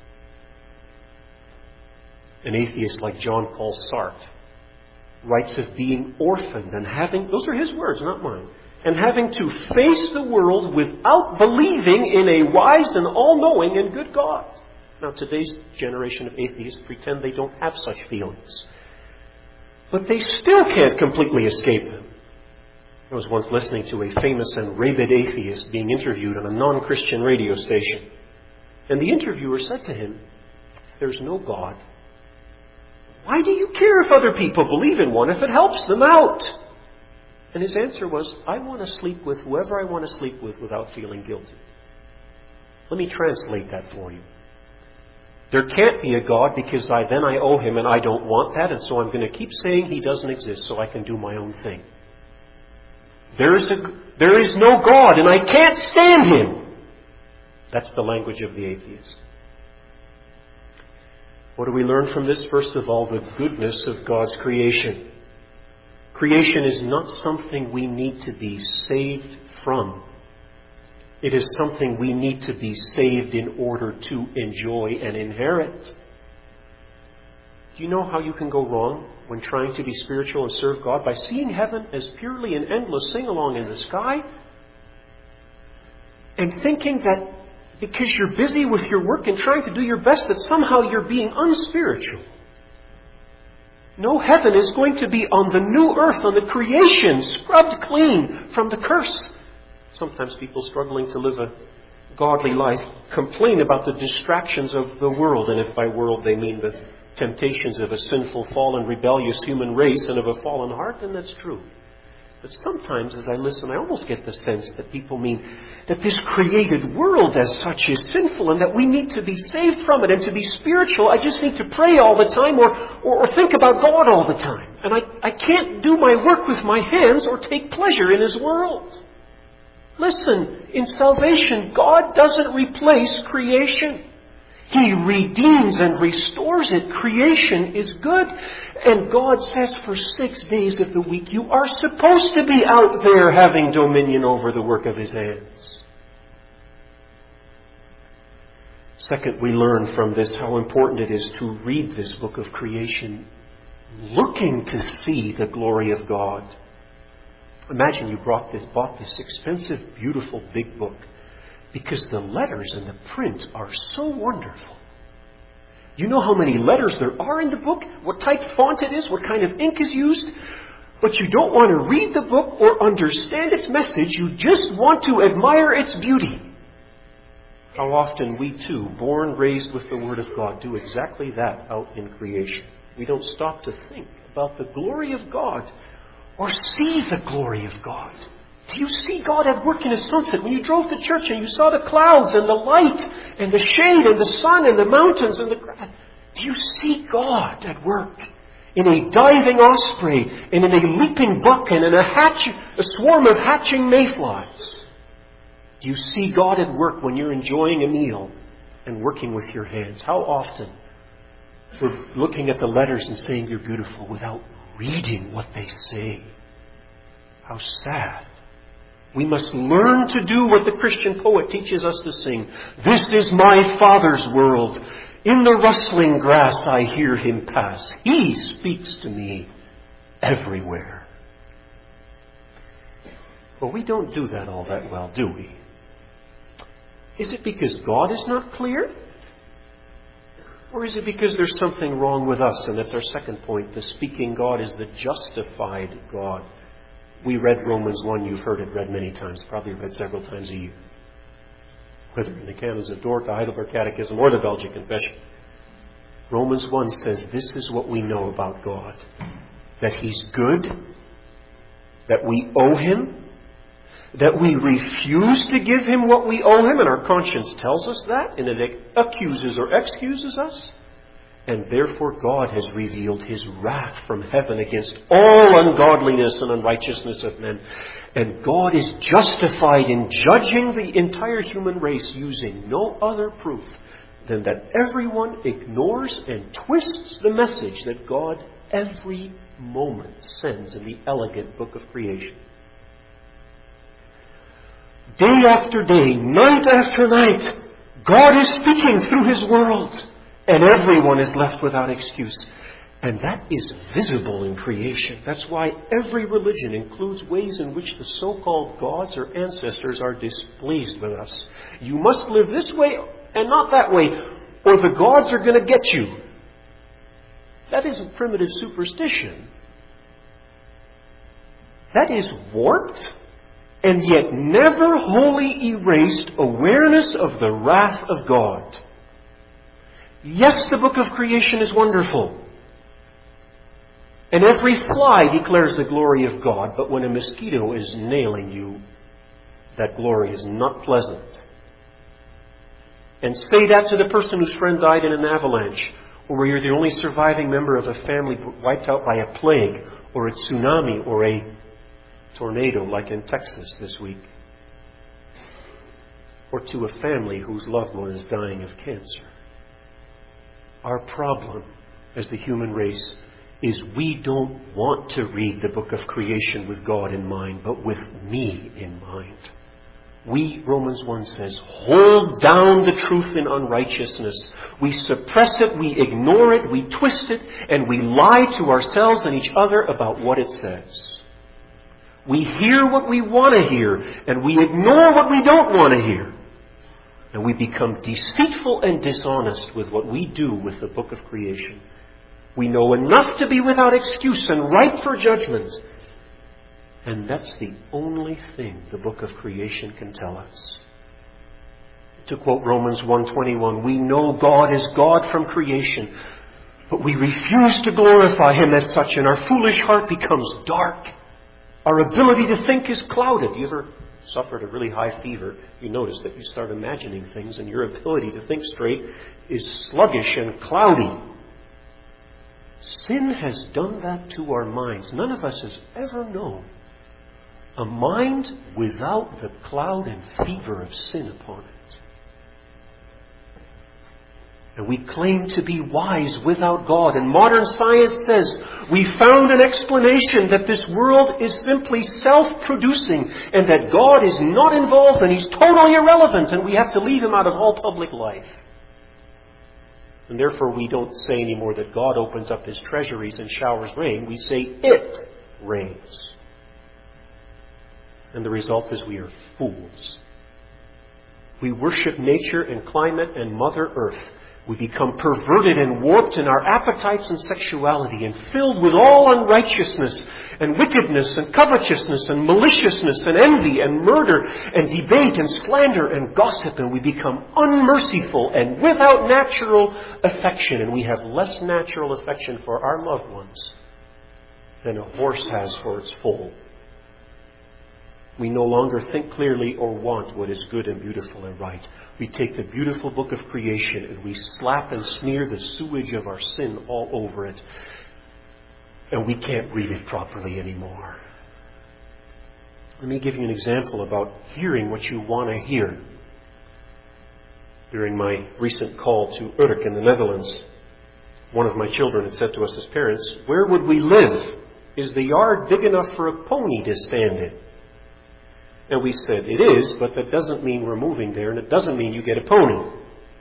An atheist like John Paul Sartre writes of being orphaned and having, those are his words, not mine, and having to face the world without believing in a wise and all-knowing and good God. Now, today's generation of atheists pretend they don't have such feelings. But they still can't completely escape them. I was once listening to a famous and rabid atheist being interviewed on a non-Christian radio station. And the interviewer said to him, "There's no God. Why do you care if other people believe in one if it helps them out?" And his answer was, "I want to sleep with whoever I want to sleep with without feeling guilty." Let me translate that for you. There can't be a God because I, then I owe Him and I don't want that, and so I'm going to keep saying He doesn't exist so I can do my own thing. There is, a, there is no God and I can't stand Him. That's the language of the atheist. What do we learn from this? First of all, the goodness of God's creation. Creation is not something we need to be saved from. It is something we need to be saved in order to enjoy and inherit. Do you know how you can go wrong when trying to be spiritual and serve God? By seeing heaven as purely an endless sing-along in the sky and thinking that because you're busy with your work and trying to do your best that somehow you're being unspiritual. No, heaven is going to be on the new earth, on the creation, scrubbed clean from the curse. Sometimes people struggling to live a godly life complain about the distractions of the world. And if by world they mean the temptations of a sinful, fallen, rebellious human race and of a fallen heart, then that's true. But sometimes as I listen, I almost get the sense that people mean that this created world as such is sinful and that we need to be saved from it. And to be spiritual, I just need to pray all the time or, or, or think about God all the time. And I, I can't do my work with my hands or take pleasure in His world. Listen, in salvation, God doesn't replace creation. He redeems and restores it. Creation is good. And God says for six days of the week, you are supposed to be out there having dominion over the work of His hands. Second, we learn from this how important it is to read this book of creation, looking to see the glory of God. Imagine you brought this, bought this expensive, beautiful, big book, because the letters and the print are so wonderful. You know how many letters there are in the book, what type font it is, what kind of ink is used, but you don't want to read the book or understand its message. You just want to admire its beauty. How often we too, born, raised with the Word of God, do exactly that out in creation. We don't stop to think about the glory of God or see the glory of God. Do you see God at work in a sunset? When you drove to church and you saw the clouds and the light and the shade and the sun and the mountains and the grass, do you see God at work in a diving osprey and in a leaping buck and in a, hatch, a swarm of hatching mayflies? Do you see God at work when you're enjoying a meal and working with your hands? How often we're looking at the letters and saying you're beautiful without reading what they say? How sad. We must learn to do what the Christian poet teaches us to sing. This is my Father's world. In the rustling grass I hear Him pass. He speaks to me everywhere. But we don't do that all that well, do we? Is it because God is not clear? Or is it because there's something wrong with us? And that's our second point. The speaking God is the justified God. We read Romans one. You've heard it read many times, probably read several times a year. Whether in the canons of Dort, the Heidelberg Catechism, or the Belgian Confession. Romans one says this is what we know about God. That He's good. That we owe Him. That we refuse to give Him what we owe Him. And our conscience tells us that. And it accuses or excuses us. And therefore God has revealed His wrath from heaven against all ungodliness and unrighteousness of men. And God is justified in judging the entire human race using no other proof than that everyone ignores and twists the message that God every moment sends in the elegant book of creation. Day after day, night after night, God is speaking through His world. And everyone is left without excuse. And that is visible in creation. That's why every religion includes ways in which the so-called gods or ancestors are displeased with us. You must live this way and not that way, or the gods are going to get you. That isn't primitive superstition. That is warped and yet never wholly erased awareness of the wrath of God. Yes, the book of creation is wonderful. And every fly declares the glory of God. But when a mosquito is nailing you, that glory is not pleasant. And say that to the person whose friend died in an avalanche, or where you're the only surviving member of a family wiped out by a plague, or a tsunami, or a tornado like in Texas this week. Or to a family whose loved one is dying of cancer. Our problem as the human race is we don't want to read the book of creation with God in mind, but with me in mind. We, Romans one says, hold down the truth in unrighteousness. We suppress it, we ignore it, we twist it, and we lie to ourselves and each other about what it says. We hear what we want to hear, and we ignore what we don't want to hear. And we become deceitful and dishonest with what we do with the book of creation. We know enough to be without excuse and ripe for judgment. And that's the only thing the book of creation can tell us. To quote Romans one twenty-one, we know God is God from creation, but we refuse to glorify Him as such, and our foolish heart becomes dark. Our ability to think is clouded. You ever suffered a really high fever? You notice that you start imagining things, and your ability to think straight is sluggish and cloudy. Sin has done that to our minds. None of us has ever known a mind without the cloud and fever of sin upon it. And we claim to be wise without God. And modern science says we found an explanation that this world is simply self-producing and that God is not involved and He's totally irrelevant and we have to leave Him out of all public life. And therefore we don't say anymore that God opens up His treasuries and showers rain. We say it rains. And the result is we are fools. We worship nature and climate and Mother Earth. We become perverted and warped in our appetites and sexuality and filled with all unrighteousness and wickedness and covetousness and maliciousness and envy and murder and debate and slander and gossip. And we become unmerciful and without natural affection. And we have less natural affection for our loved ones than a horse has for its foal. We no longer think clearly or want what is good and beautiful and right. We take the beautiful book of creation and we slap and smear the sewage of our sin all over it. And we can't read it properly anymore. Let me give you an example about hearing what you want to hear. During my recent call to Urk in the Netherlands, one of my children had said to us as parents, "Where would we live? Is the yard big enough for a pony to stand in?" And we said, it is, but that doesn't mean we're moving there, and it doesn't mean you get a pony.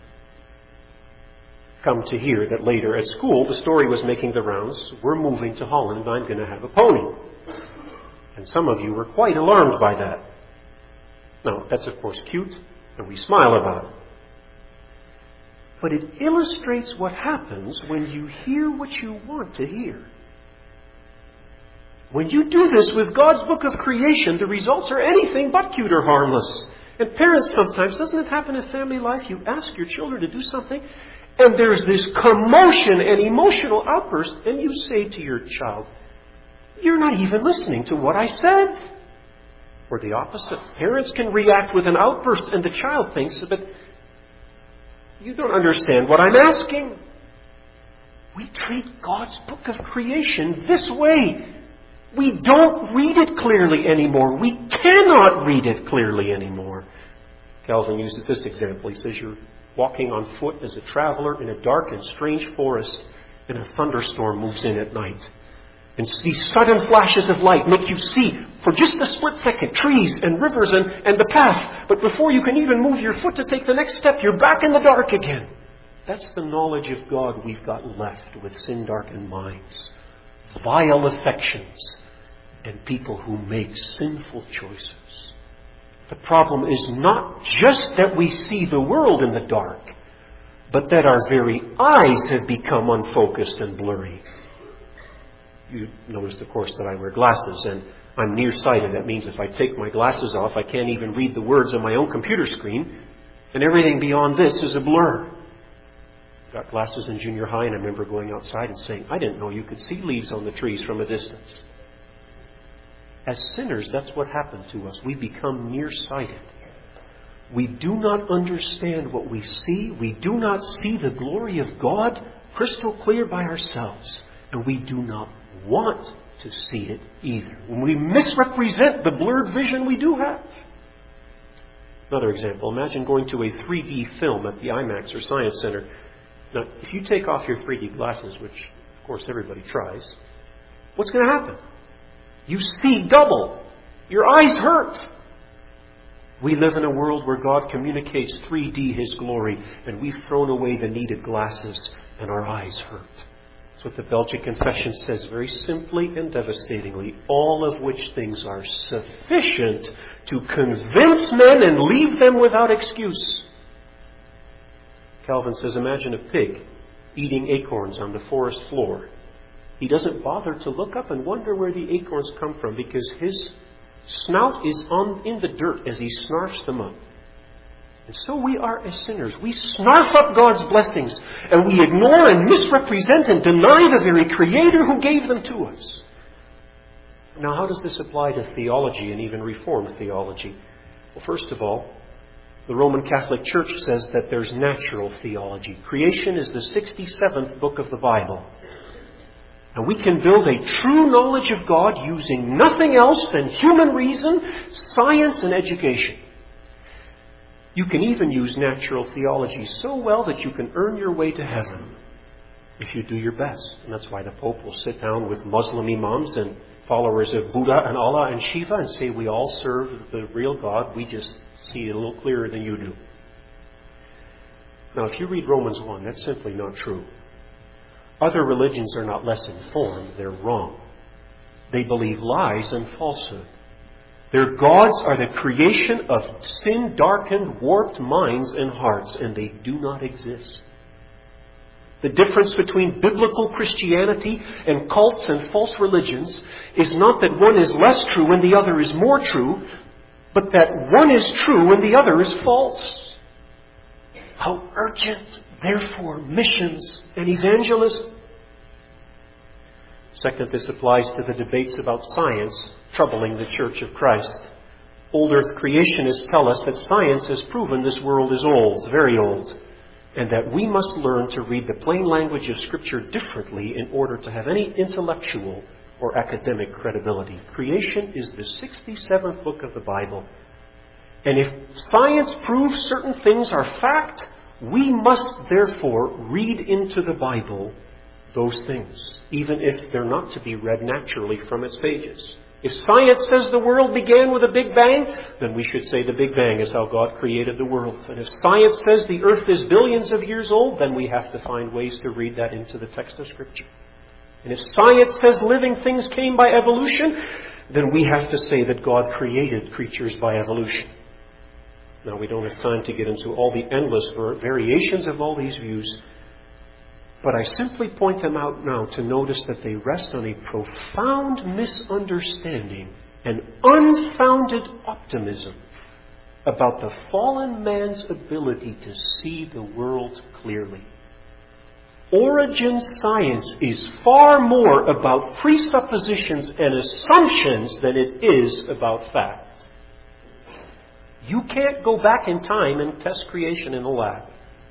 Come to hear that later at school, the story was making the rounds, we're moving to Holland, and I'm going to have a pony. And some of you were quite alarmed by that. Now, that's of course cute, and we smile about it. But it illustrates what happens when you hear what you want to hear. When you do this with God's book of creation, the results are anything but cute or harmless. And parents sometimes, doesn't it happen in family life? You ask your children to do something, and there's this commotion and emotional outburst, and you say to your child, "You're not even listening to what I said." Or the opposite. Parents can react with an outburst, and the child thinks, "But you don't understand what I'm asking." We treat God's book of creation this way. We don't read it clearly anymore. We cannot read it clearly anymore. Calvin uses this example. He says you're walking on foot as a traveler in a dark and strange forest, and a thunderstorm moves in at night. And these sudden flashes of light make you see, for just a split second, trees and rivers and, and the path. But before you can even move your foot to take the next step, you're back in the dark again. That's the knowledge of God we've got left with sin-darkened minds, vile affections, and people who make sinful choices. The problem is not just that we see the world in the dark, but that our very eyes have become unfocused and blurry. You noticed, of course, that I wear glasses, and I'm nearsighted. That means if I take my glasses off, I can't even read the words on my own computer screen, and everything beyond this is a blur. Got glasses in junior high, and I remember going outside and saying, "I didn't know you could see leaves on the trees from a distance." As sinners, that's what happened to us. We become nearsighted. We do not understand what we see. We do not see the glory of God crystal clear by ourselves. And we do not want to see it either. When we misrepresent the blurred vision we do have. Another example. Imagine going to a three D film at the IMAX or Science Center. Now, if you take off your three D glasses, which of course everybody tries, what's going to happen? You see double. Your eyes hurt. We live in a world where God communicates three D His glory, and we've thrown away the needed glasses, and our eyes hurt. That's what the Belgic Confession says very simply and devastatingly. All of which things are sufficient to convince men and leave them without excuse. Calvin says, imagine a pig eating acorns on the forest floor. He doesn't bother to look up and wonder where the acorns come from because his snout is on in the dirt as he snarfs them up. And so we are as sinners. We snarf up God's blessings, and we ignore and misrepresent and deny the very Creator who gave them to us. Now, how does this apply to theology and even Reformed theology? Well, first of all, the Roman Catholic Church says that there's natural theology. Creation is the sixty-seventh book of the Bible. And we can build a true knowledge of God using nothing else than human reason, science, and education. You can even use natural theology so well that you can earn your way to heaven if you do your best. And that's why the Pope will sit down with Muslim imams and followers of Buddha and Allah and Shiva and say we all serve the real God. We just see it a little clearer than you do. Now, if you read Romans one, that's simply not true. Other religions are not less informed. They're wrong. They believe lies and falsehood. Their gods are the creation of sin-darkened, warped minds and hearts, and they do not exist. The difference between biblical Christianity and cults and false religions is not that one is less true and the other is more true, but that one is true and the other is false. How urgent, therefore, missions and evangelism. Second, this applies to the debates about science troubling the Church of Christ. Old earth creationists tell us that science has proven this world is old, very old, and that we must learn to read the plain language of Scripture differently in order to have any intellectual or academic credibility. Creation is the sixty-seventh book of the Bible. And if science proves certain things are fact, we must therefore read into the Bible those things, even if they're not to be read naturally from its pages. If science says the world began with a Big Bang, then we should say the Big Bang is how God created the world. And if science says the earth is billions of years old, then we have to find ways to read that into the text of Scripture. And if science says living things came by evolution, then we have to say that God created creatures by evolution. Now, we don't have time to get into all the endless variations of all these views, but I simply point them out now to notice that they rest on a profound misunderstanding and unfounded optimism about the fallen man's ability to see the world clearly. Origin science is far more about presuppositions and assumptions than it is about facts. You can't go back in time and test creation in a lab.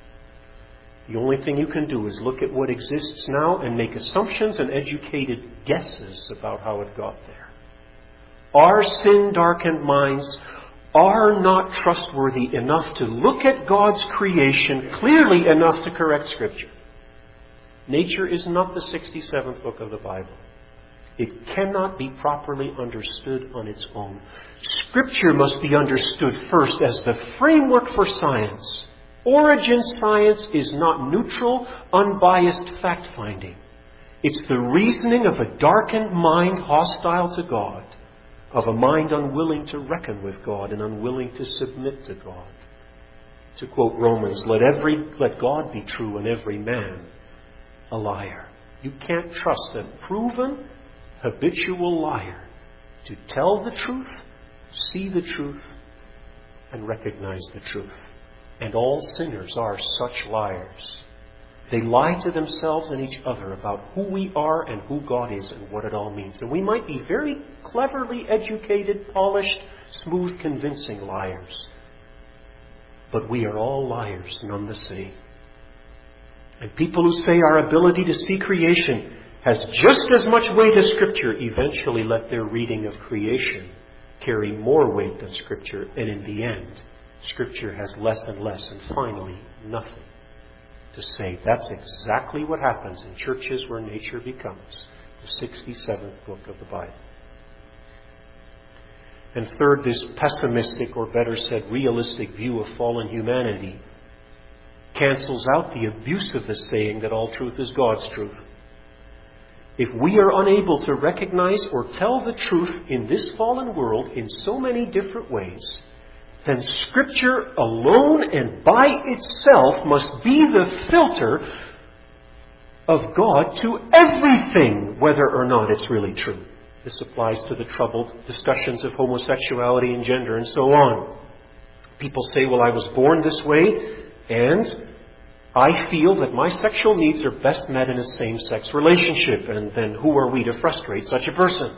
The only thing you can do is look at what exists now and make assumptions and educated guesses about how it got there. Our sin-darkened minds are not trustworthy enough to look at God's creation clearly enough to correct Scripture. Nature is not the sixty-seventh book of the Bible. It cannot be properly understood on its own. Scripture must be understood first as the framework for science. Origin science is not neutral, unbiased fact-finding. It's the reasoning of a darkened mind hostile to God, of a mind unwilling to reckon with God and unwilling to submit to God. To quote Romans, let every let God be true and every man a liar. You can't trust a proven, habitual liar to tell the truth, see the truth, and recognize the truth. And all sinners are such liars. They lie to themselves and each other about who we are and who God is and what it all means. And we might be very cleverly educated, polished, smooth, convincing liars. But we are all liars, none the same. And people who say our ability to see creation has just as much weight as Scripture eventually let their reading of creation carry more weight than Scripture. And in the end, Scripture has less and less, and finally, nothing to say. That's exactly what happens in churches where nature becomes the sixty-seventh book of the Bible. And third, this pessimistic, or better said, realistic view of fallen humanity cancels out the abuse of the saying that all truth is God's truth. If we are unable to recognize or tell the truth in this fallen world in so many different ways, then Scripture alone and by itself must be the filter of God to everything, whether or not it's really true. This applies to the troubled discussions of homosexuality and gender and so on. People say, well, I was born this way, and I feel that my sexual needs are best met in a same-sex relationship, and then who are we to frustrate such a person?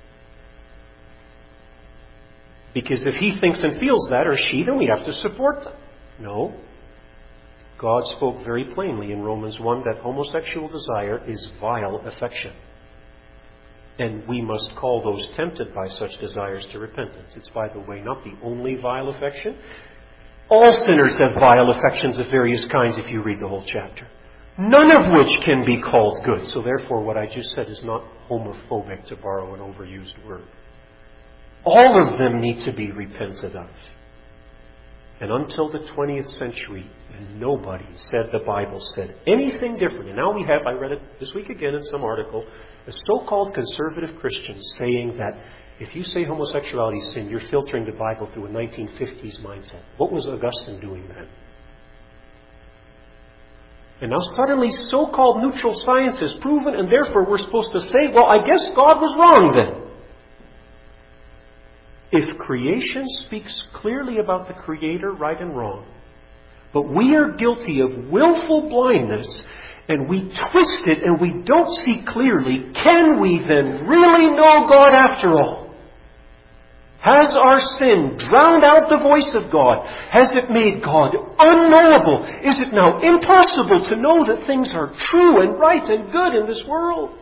Because if he thinks and feels that, or she, then we have to support them. No. God spoke very plainly in Romans one that homosexual desire is vile affection. And we must call those tempted by such desires to repentance. It's, by the way, not the only vile affection. All sinners have vile affections of various kinds if you read the whole chapter. None of which can be called good. So therefore what I just said is not homophobic, to borrow an overused word. All of them need to be repented of. And until the twentieth century, nobody said the Bible said anything different. And now we have, I read it this week again in some article, a so-called conservative Christians saying that if you say homosexuality is sin, you're filtering the Bible through a nineteen fifties mindset. What was Augustine doing then? And now suddenly so-called neutral science is proven, and therefore we're supposed to say, well, I guess God was wrong then. If creation speaks clearly about the Creator, right and wrong, but we are guilty of willful blindness, and we twist it and we don't see clearly, can we then really know God after all? Has our sin drowned out the voice of God? Has it made God unknowable? Is it now impossible to know that things are true and right and good in this world?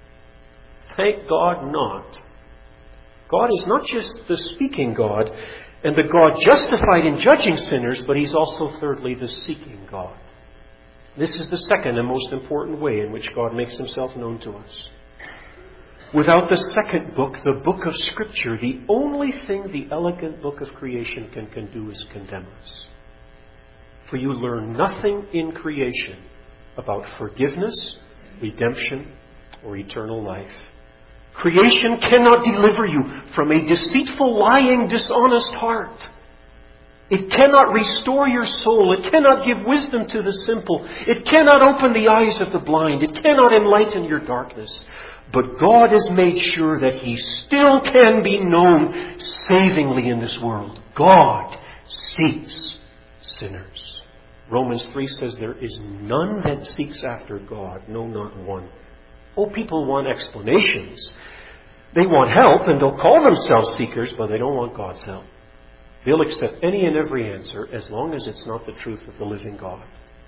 Thank God not. God is not just the speaking God and the God justified in judging sinners, but He's also, thirdly, the seeking God. This is the second and most important way in which God makes Himself known to us. Without the second book, the book of Scripture, the only thing the elegant book of creation can, can do is condemn us. For you learn nothing in creation about forgiveness, redemption, or eternal life. Creation cannot deliver you from a deceitful, lying, dishonest heart. It cannot restore your soul. It cannot give wisdom to the simple. It cannot open the eyes of the blind. It cannot enlighten your darkness. But God has made sure that He still can be known savingly in this world. God seeks sinners. Romans three says there is none that seeks after God. No, not one. Oh, people want explanations. They want help, and they'll call themselves seekers, but they don't want God's help. They'll accept any and every answer as long as it's not the truth of the living God.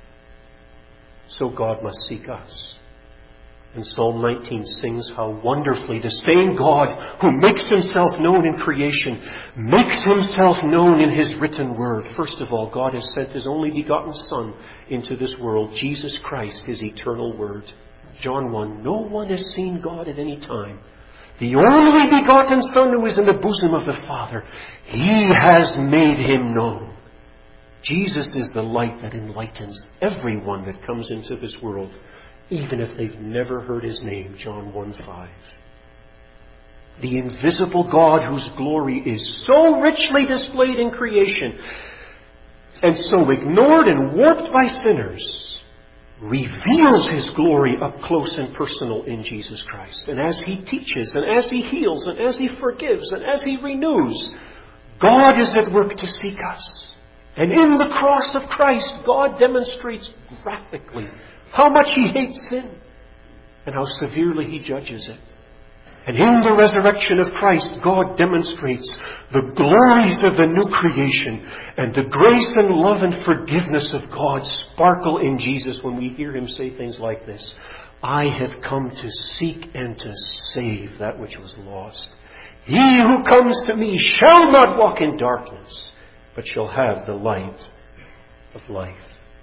So God must seek us. And Psalm nineteen sings how wonderfully the same God who makes Himself known in creation makes Himself known in His written word. First of all, God has sent His only begotten Son into this world, Jesus Christ, His eternal word. John one, no one has seen God at any time. The only begotten Son who is in the bosom of the Father, He has made Him known. Jesus is the light that enlightens everyone that comes into this world, even if they've never heard His name, John one five. The invisible God whose glory is so richly displayed in creation and so ignored and warped by sinners, reveals His glory up close and personal in Jesus Christ. And as He teaches, and as He heals, and as He forgives, and as He renews, God is at work to seek us. And in the cross of Christ, God demonstrates graphically how much He hates sin and how severely He judges it. And in the resurrection of Christ, God demonstrates the glories of the new creation, and the grace and love and forgiveness of God sparkle in Jesus when we hear Him say things like this: I have come to seek and to save that which was lost. He who comes to me shall not walk in darkness, but shall have the light of life.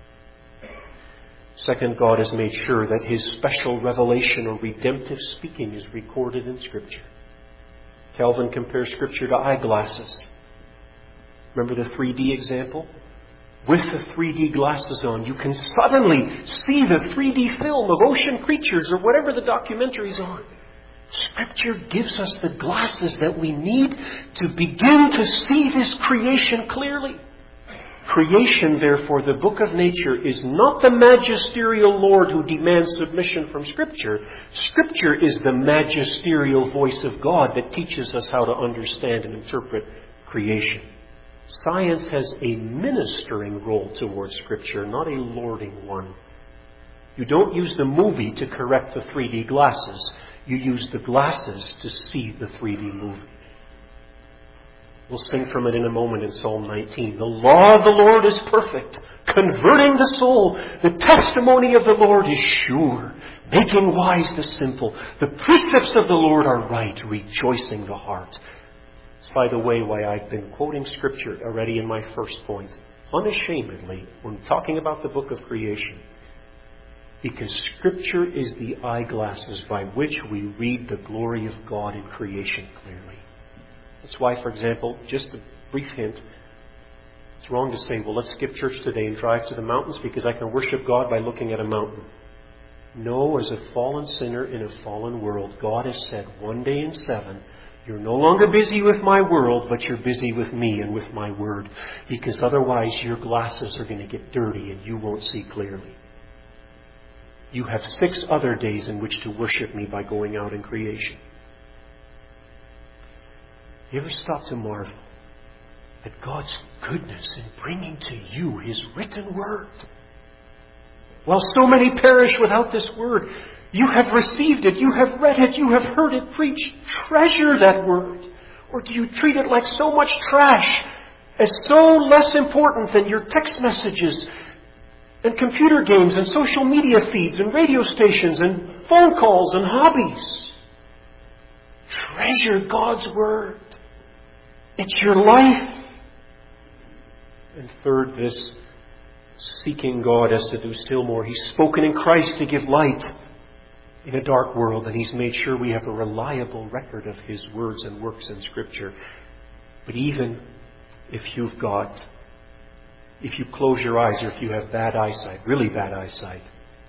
Second, God has made sure that His special revelation or redemptive speaking is recorded in Scripture. Calvin compares Scripture to eyeglasses. Remember the three D example? With the three D glasses on, you can suddenly see the three D film of ocean creatures or whatever the documentary's on. Scripture gives us the glasses that we need to begin to see this creation clearly. Creation, therefore, the book of nature, is not the magisterial Lord who demands submission from Scripture. Scripture is the magisterial voice of God that teaches us how to understand and interpret creation. Science has a ministering role towards Scripture, not a lording one. You don't use the movie to correct the three D glasses. You use the glasses to see the three D movie. We'll sing from it in a moment in Psalm nineteen. The law of the Lord is perfect, converting the soul. The testimony of the Lord is sure, making wise the simple. The precepts of the Lord are right, rejoicing the heart. It's, by the way, why I've been quoting Scripture already in my first point, unashamedly, when talking about the book of creation. Because Scripture is the eyeglasses by which we read the glory of God in creation clearly. That's why, for example, just a brief hint, it's wrong to say, well, let's skip church today and drive to the mountains because I can worship God by looking at a mountain. No, as a fallen sinner in a fallen world, God has said one day in seven, you're no longer busy with my world, but you're busy with me and with my word. Because otherwise your glasses are going to get dirty and you won't see clearly. You have six other days in which to worship me by going out in creation. You ever stop to marvel at God's goodness in bringing to you His written word? While so many perish without this word, you have received it, you have read it, you have heard it preached. Treasure that word. Or do you treat it like so much trash, as so less important than your text messages and computer games and social media feeds and radio stations and phone calls and hobbies? Treasure God's word. It's your life. And third, this seeking God has to do still more. He's spoken in Christ to give light in a dark world, and He's made sure we have a reliable record of His words and works in Scripture. But even if you've got, if you close your eyes or if you have bad eyesight, really bad eyesight,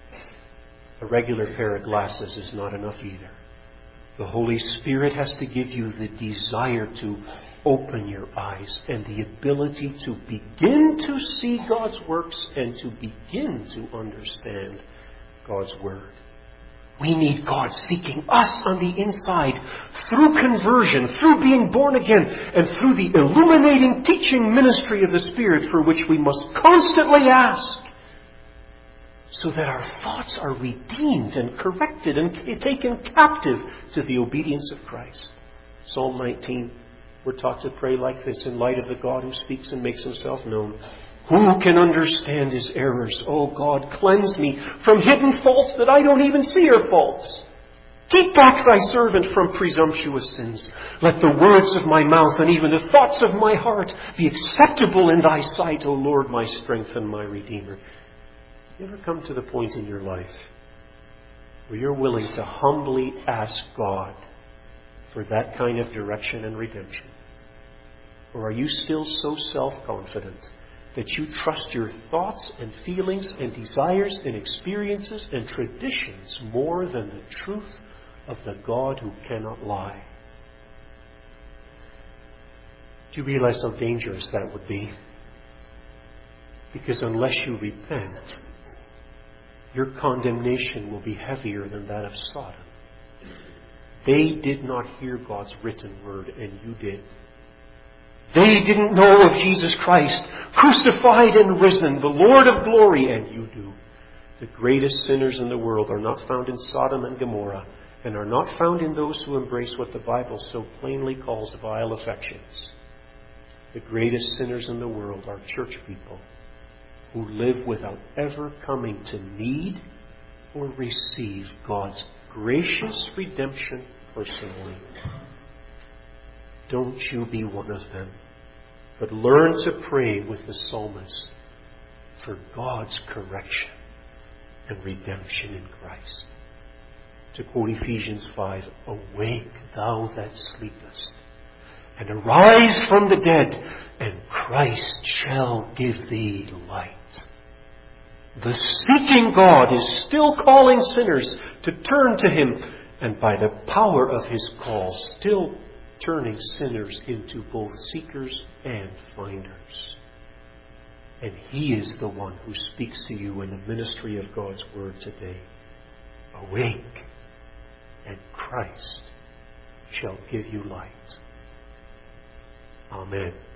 a regular pair of glasses is not enough either. The Holy Spirit has to give you the desire to open your eyes and the ability to begin to see God's works and to begin to understand God's Word. We need God seeking us on the inside through conversion, through being born again, and through the illuminating teaching ministry of the Spirit for which we must constantly ask, so that our thoughts are redeemed and corrected and taken captive to the obedience of Christ. Psalm nineteen, we're taught to pray like this in light of the God who speaks and makes Himself known. Who can understand His errors? O God, cleanse me from hidden faults that I don't even see are faults. Keep back Thy servant from presumptuous sins. Let the words of my mouth and even the thoughts of my heart be acceptable in Thy sight, O Lord, my strength and my Redeemer. You ever come to the point in your life where you're willing to humbly ask God for that kind of direction and redemption? Or are you still so self-confident that you trust your thoughts and feelings and desires and experiences and traditions more than the truth of the God who cannot lie? Do you realize how dangerous that would be? Because unless you repent, your condemnation will be heavier than that of Sodom. They did not hear God's written word, and you did. They didn't know of Jesus Christ, crucified and risen, the Lord of glory, and you do. The greatest sinners in the world are not found in Sodom and Gomorrah, and are not found in those who embrace what the Bible so plainly calls vile affections. The greatest sinners in the world are church people who live without ever coming to need or receive God's gracious redemption personally. Don't you be one of them, but learn to pray with the psalmist for God's correction and redemption in Christ. To quote Ephesians five, awake thou that sleepest, and arise from the dead, and Christ shall give thee light. The seeking God is still calling sinners to turn to Him, and by the power of His call, still turning sinners into both seekers and finders. And He is the one who speaks to you in the ministry of God's Word today. Awake, and Christ shall give you light. Amen.